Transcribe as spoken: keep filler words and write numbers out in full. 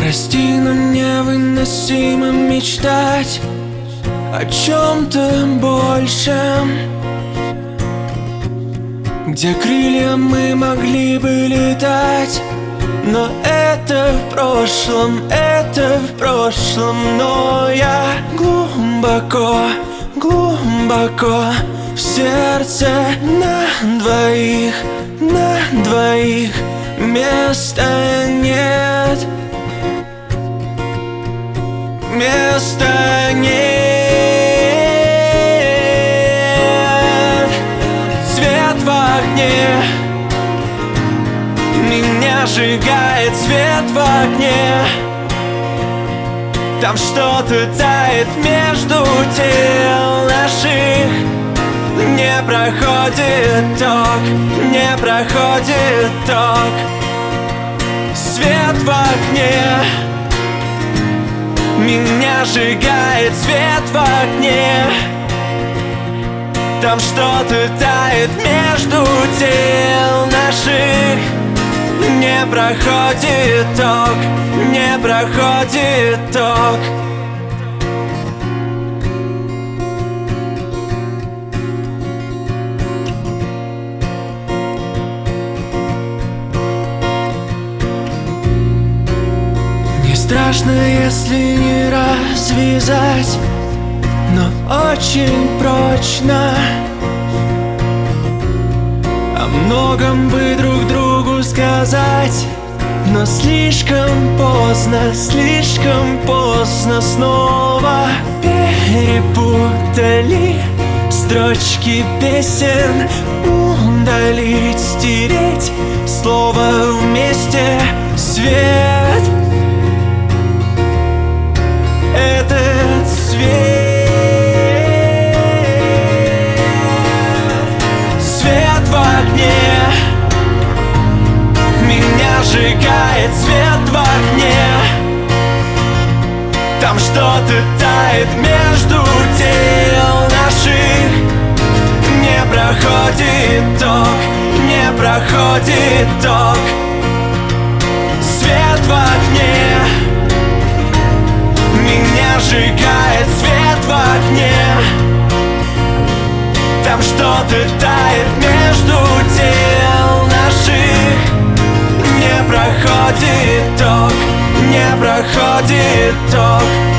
Прости, но невыносимо мечтать о чем-то большем, где крылья мы могли бы летать. Но это в прошлом, это в прошлом. Но я глубоко, глубоко в сердце на двоих, на двоих места нет, места нет. Свет в окне меня сжигает, свет в окне. Там что-то тает между тел наших. Не проходит ток, не проходит ток. Свет в окне меня сжигает, свет в окне. Там что-то тает между тел наших. Не проходит ток, не проходит ток. Не страшно, если не развязать, но очень прочно. О многом бы друг другу сказать, но слишком поздно, слишком поздно. Снова перепутали строчки песен. Удалить, стереть слово вместе. Свет, этот свет. Меня сжигает, свет в окне. Там что-то тает между тел наших. Не проходит ток, не проходит ток. Свет в окне меня сжигает, свет в окне. Там что-то тает между тел наших. Не проходит ток, не проходит ток.